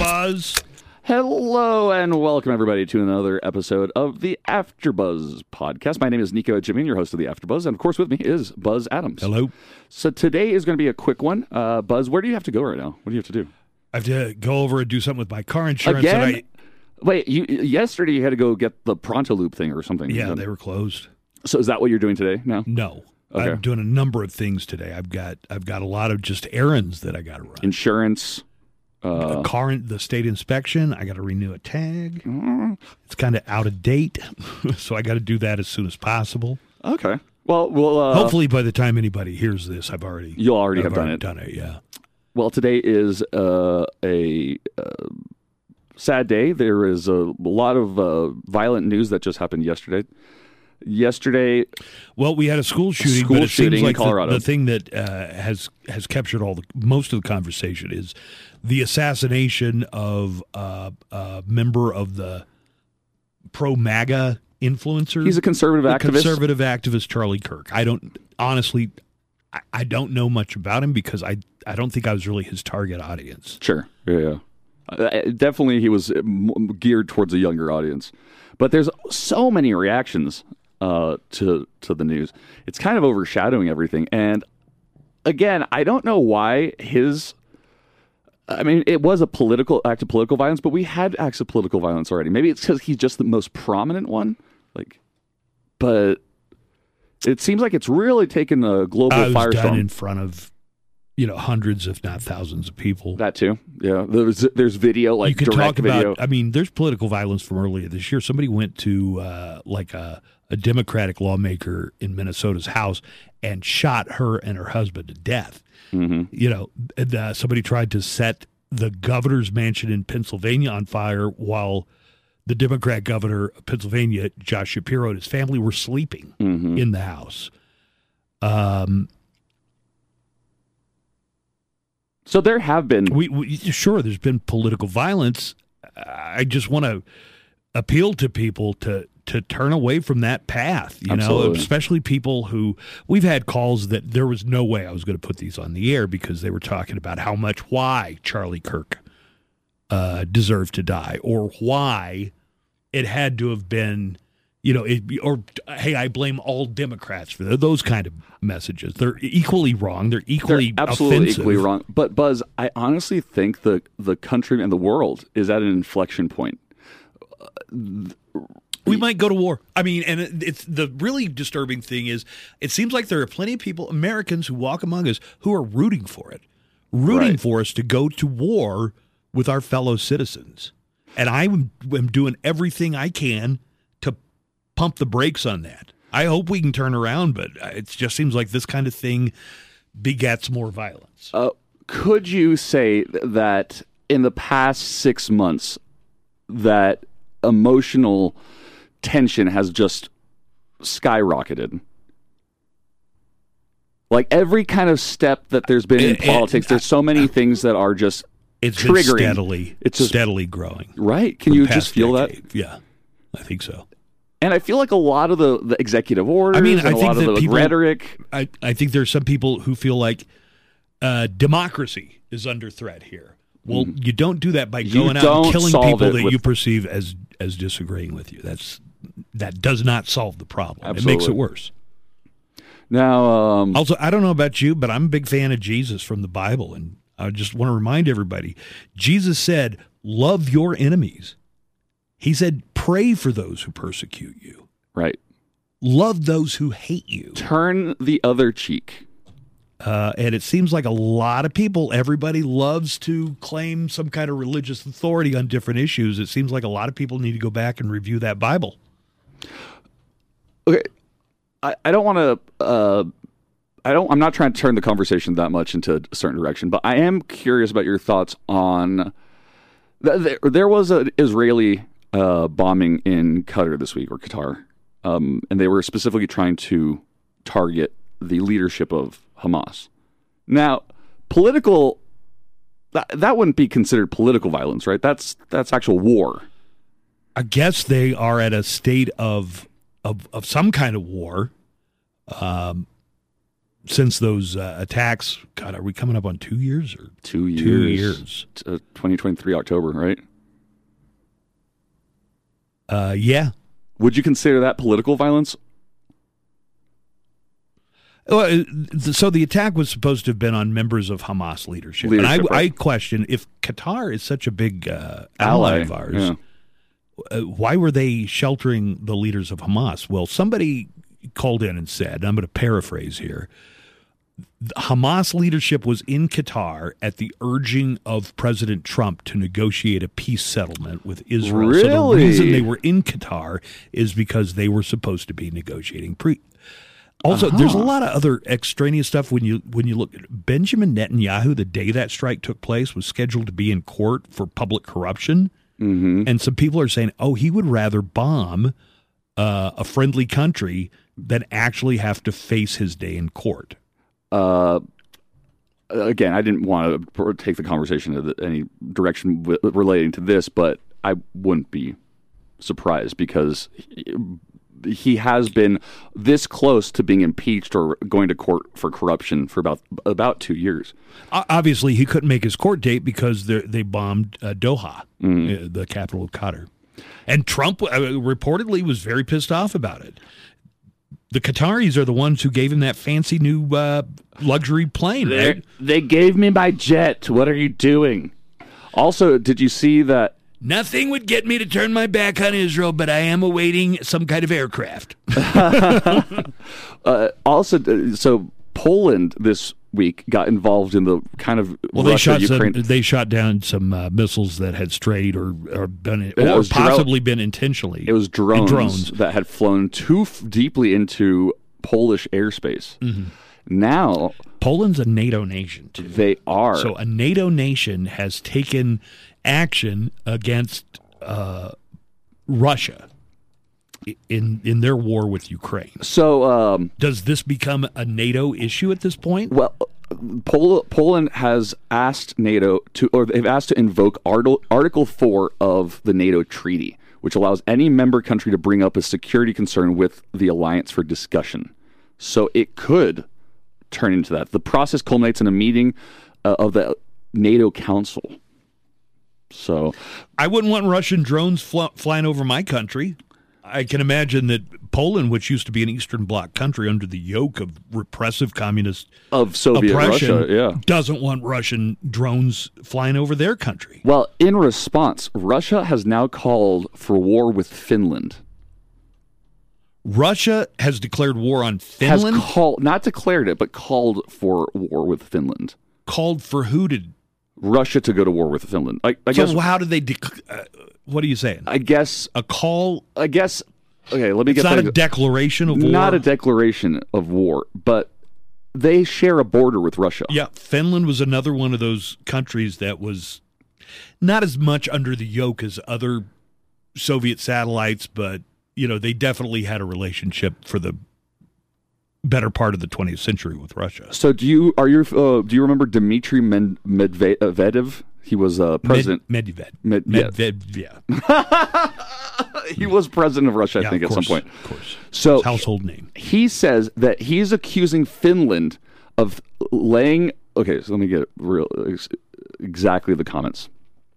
Buzz. Hello and welcome everybody to another episode of the AfterBuzz podcast. My name is Nico Jimmy, your host of the AfterBuzz, and of course with me is Buzz Adams. Hello. So today is going to be a quick one. Buzz, where do you have to go right now? What do you have to do? I have to go over and do something with my car insurance. Again? Wait, yesterday you had to go get the Pronto Loop thing or something. Yeah, they were closed. So is that what you're doing today now? No. Okay. I'm doing a number of things today. I've got a lot of just errands that I got to run. Insurance. The state inspection. I got to renew a tag. It's kind of out of date, so I got to do that as soon as possible. Okay. Well, hopefully by the time anybody hears this, you'll already have done it. Done it, yeah. Well, today is a sad day. There is a lot of violent news that just happened yesterday. Well, we had a school shooting, but it seems like in Colorado. The thing that has captured most of the conversation is the assassination of a member of the pro-MAGA influencer. He's a conservative activist. Conservative activist, Charlie Kirk. I don't know much about him because I don't think I was really his target audience. Sure. Yeah. Definitely he was geared towards a younger audience. But there's so many reactions to the news. It's kind of overshadowing everything. And again, I don't know why it was a act of political violence, but we had acts of political violence already. Maybe it's because he's just the most prominent one. But it seems like it's really taken a global firestorm. Done in front of hundreds, if not thousands of people. That too. Yeah. There's video, you can direct talk video. About, there's political violence from earlier this year. Somebody went to a Democratic lawmaker in Minnesota's house and shot her and her husband to death. Mm-hmm. Somebody tried to set the governor's mansion in Pennsylvania on fire while the Democrat governor of Pennsylvania, Josh Shapiro, and his family were sleeping in the house. So there have been... Sure, there's been political violence. I just want to appeal to people to turn away from that path, especially people who... We've had calls that there was no way I was going to put these on the air because they were talking about why Charlie Kirk deserved to die or why it had to have been... hey, I blame all Democrats for those kind of messages. They're equally wrong. They're absolutely offensive. Equally wrong. But Buzz, I honestly think the country and the world is at an inflection point. We might go to war. And it's the really disturbing thing is it seems like there are plenty of people, Americans who walk among us, who are rooting for it, for us to go to war with our fellow citizens. And I am doing everything I can to pump the brakes on that. I hope we can turn around, but it just seems like this kind of thing begets more violence. Could you say that in the past 6 months that emotional tension has just skyrocketed? Like every kind of step that there's been in politics, there's so many things that are just triggering. It's steadily growing. Right. Can you just feel decade. That? Yeah, I think so. And I feel like a lot of the executive orders and a lot of the rhetoric. I think there's some people who feel like democracy is under threat here. Well, you don't do that by going out and killing people that you perceive as disagreeing with you. That does not solve the problem. Absolutely. It makes it worse. Now, also, I don't know about you, but I'm a big fan of Jesus from the Bible, and I just want to remind everybody, Jesus said, love your enemies. He said, pray for those who persecute you. Right. Love those who hate you. Turn the other cheek. And it seems like a lot of people, everybody loves to claim some kind of religious authority on different issues. It seems like a lot of people need to go back and review that Bible. Okay. I don't want to... I'm not trying to turn the conversation that much into a certain direction, but I am curious about your thoughts on... There was an Israeli bombing in Qatar this week, or Qatar, and they were specifically trying to target the leadership of Hamas. Now, political... That wouldn't be considered political violence, right? That's actual war. I guess they are at a state of some kind of war. since those attacks. God, are we coming up on 2 years or 2 years? 2 years. 2023 October, right? Yeah. Would you consider that political violence? Well, so the attack was supposed to have been on members of Hamas leadership. And I question if Qatar is such a big ally of ours, why were they sheltering the leaders of Hamas? Well, somebody called in and said, and I'm going to paraphrase here, Hamas leadership was in Qatar at the urging of President Trump to negotiate a peace settlement with Israel. Really? So the reason they were in Qatar is because they were supposed to be negotiating Also, there's a lot of other extraneous stuff when you look at Benjamin Netanyahu. The day that strike took place was scheduled to be in court for public corruption, and some people are saying, "Oh, he would rather bomb a friendly country than actually have to face his day in court." Again, I didn't want to take the conversation in any direction relating to this, but I wouldn't be surprised because he has been this close to being impeached or going to court for corruption for about 2 years. Obviously, he couldn't make his court date because they bombed Doha, the capital of Qatar. And Trump reportedly was very pissed off about it. The Qataris are the ones who gave him that fancy new luxury plane, right? They gave me my jet. What are you doing? Also, did you see that? Nothing would get me to turn my back on Israel, but I am awaiting some kind of aircraft. Also, so Poland this week got involved in the kind of Russia-Ukraine. They shot down some missiles that had strayed or possibly been intentionally. It was drones that had flown too deeply into Polish airspace. Now, Poland's a NATO nation, too. They are. So a NATO nation has taken action against Russia in their war with Ukraine. So does this become a NATO issue at this point? Well, Poland has asked NATO they've asked to invoke Article 4 of the NATO treaty, which allows any member country to bring up a security concern with the alliance for discussion. So it could turn into that. The process culminates in a meeting of the NATO Council. So I wouldn't want Russian drones flying over my country. I can imagine that Poland, which used to be an Eastern Bloc country under the yoke of repressive communist of Soviet Russia, doesn't want Russian drones flying over their country. Well, in response, Russia has now called for war with Finland. Russia has declared war on Finland? Not declared it, but called for war with Finland. Called for who to? Russia to go to war with Finland. I guess. So how did they? What are you saying? I guess a call. I guess. Okay, let me get. It's not a declaration of war. Not a declaration of war, but they share a border with Russia. Yeah, Finland was another one of those countries that was not as much under the yoke as other Soviet satellites, but they definitely had a relationship for the better part of the 20th century with Russia. So do you remember Dmitry Medvedev? He was president. Medvedev, yeah. He was president of Russia, I think, at some point. Of course. So his household name. He says that he's accusing Finland of laying. Okay, so let me get exactly the comments.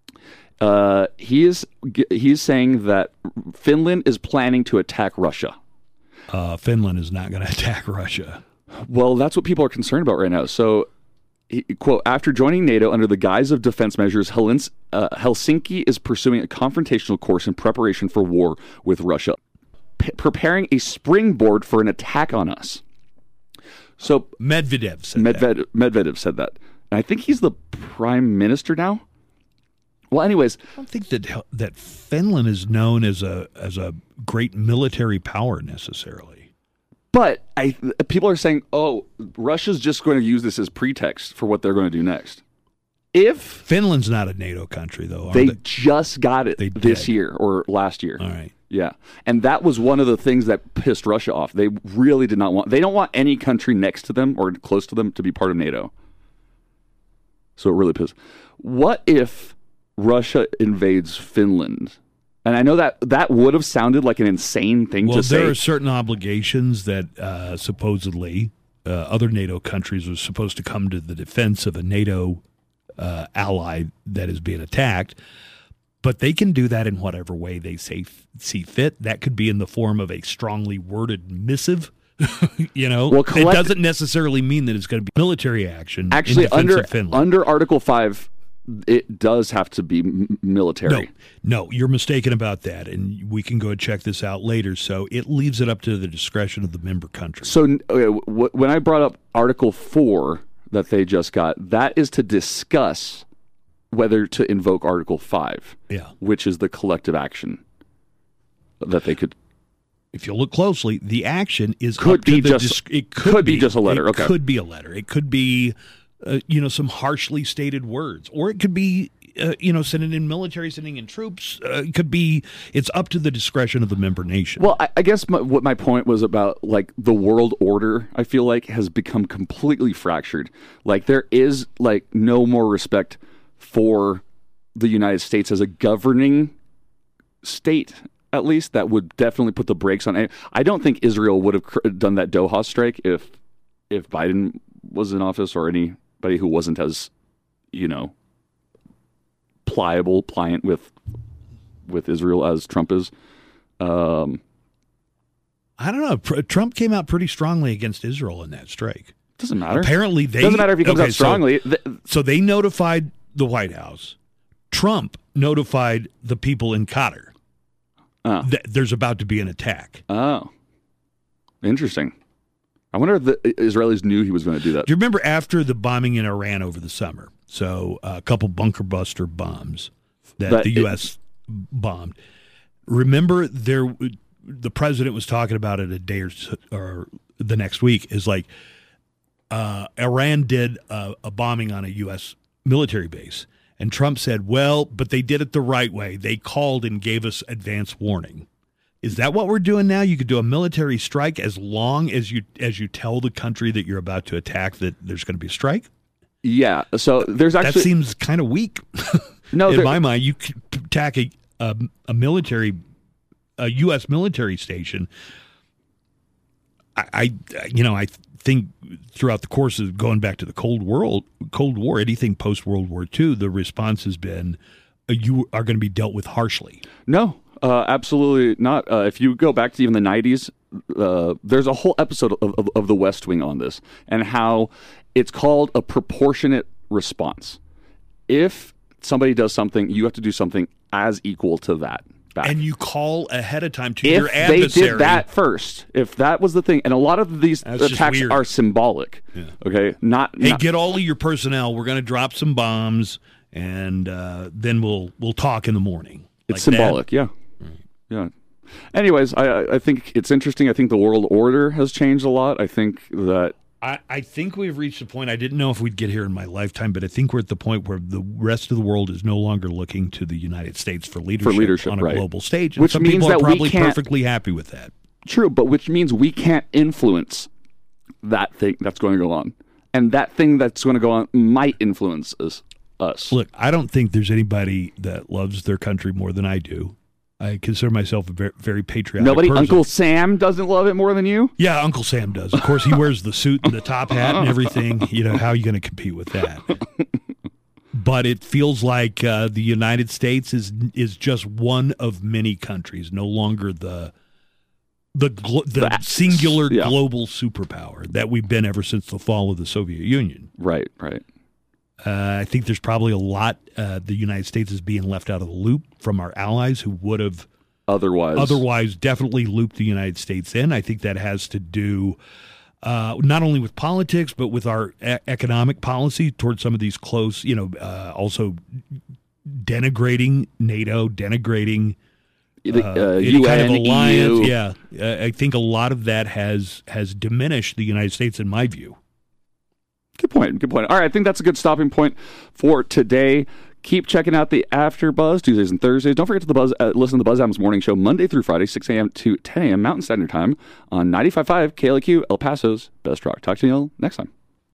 He's saying that Finland is planning to attack Russia. Finland is not going to attack Russia. Well, that's what people are concerned about right now. So, quote, after joining NATO under the guise of defense measures, Helsinki is pursuing a confrontational course in preparation for war with Russia, preparing a springboard for an attack on us. So Medvedev said Medvedev said that. And I think he's the prime minister now. Well, anyways, I don't think that Finland is known as a great military power necessarily. But people are saying, "Oh, Russia's just going to use this as pretext for what they're going to do next." If Finland's not a NATO country, though, they just got it this year or last year. All right, yeah, and that was one of the things that pissed Russia off. They really did not want. They don't want any country next to them or close to them to be part of NATO. So it really pissed. What if Russia invades Finland? And I know that would have sounded like an insane thing to say. Well, there are certain obligations that supposedly other NATO countries are supposed to come to the defense of a NATO ally that is being attacked. But they can do that in whatever way they see fit. That could be in the form of a strongly worded missive. Well, it doesn't necessarily mean that it's going to be military action. Actually, in defense of Finland. under Article 5, it does have to be military. No, you're mistaken about that, and we can go and check this out later. So it leaves it up to the discretion of the member country. So when I brought up Article 4 that they just got, that is to discuss whether to invoke Article 5, which is the collective action that they could. If you look closely, the action is could up be to just it could be just a letter. It could be a letter. It could be some harshly stated words, or it could be sending in military, sending in troops. It could be. It's up to the discretion of the member nation. Well, I guess what my point was about, like, the world order, I feel like has become completely fractured. Like, there is no more respect for the United States as a governing state. At least that would definitely put the brakes on it. I don't think Israel would have done that Doha strike if Biden was in office, or anybody who wasn't as, pliant with Israel as Trump is. I don't know. Trump came out pretty strongly against Israel in that strike. Doesn't matter. Apparently, doesn't matter if he comes out strongly. So they notified the White House. Trump notified the people in Qatar. There's about to be an attack. Oh, interesting. I wonder if the Israelis knew he was going to do that. Do you remember after the bombing in Iran over the summer? So a couple bunker buster bombs that the U.S. bombed. Remember, the president was talking about it a day or the next week. Is like Iran did a bombing on a U.S. military base. And Trump said, well, but they did it the right way. They called and gave us advance warning. Is that what we're doing now? You could do a military strike as long as you tell the country that you're about to attack that there's going to be a strike? Yeah. So there's actually... That seems kind of weak. No, in my mind, you could attack a U.S. military station. I think throughout the course of going back to the Cold War, anything post-World War II, the response has been you are going to be dealt with harshly. No, absolutely not. If you go back to even the 90s, there's a whole episode of The West Wing on this and how it's called a proportionate response. If somebody does something, you have to do something as equal to that. Back. And you call ahead of time to your adversary. If they did that first, if that was the thing, and a lot of these attacks are symbolic. Yeah. Okay, Hey, get all of your personnel. We're going to drop some bombs, and then we'll talk in the morning. It's symbolic, that. Yeah, right. Yeah. Anyways, I think it's interesting. I think the world order has changed a lot. I think that. I think we've reached a point. I didn't know if we'd get here in my lifetime, but I think we're at the point where the rest of the world is no longer looking to the United States for leadership on a global stage. And which some means people that are probably we can't, perfectly happy with that. True, but which means we can't influence that thing that's going to go on. And that thing that's going to go on might influence us. Look, I don't think there's anybody that loves their country more than I do. I consider myself a very, very patriotic person. Uncle Sam doesn't love it more than you? Yeah, Uncle Sam does. Of course, he wears the suit and the top hat and everything. How are you going to compete with that? But it feels like the United States is just one of many countries, no longer the singular global superpower that we've been ever since the fall of the Soviet Union. Right, right. I think there's probably a lot the United States is being left out of the loop from our allies who would have otherwise definitely looped the United States in. I think that has to do not only with politics, but with our economic policy towards some of these close, also denigrating NATO, denigrating any kind of alliance. EU. Yeah, I think a lot of that has diminished the United States in my view. Good point. All right, I think that's a good stopping point for today. Keep checking out the After Buzz Tuesdays and Thursdays. Don't forget to listen to the Buzz Adams Morning Show Monday through Friday, 6 a.m. to 10 a.m. Mountain Standard Time on 95.5 KLQ, El Paso's Best Rock. Talk to you all next time.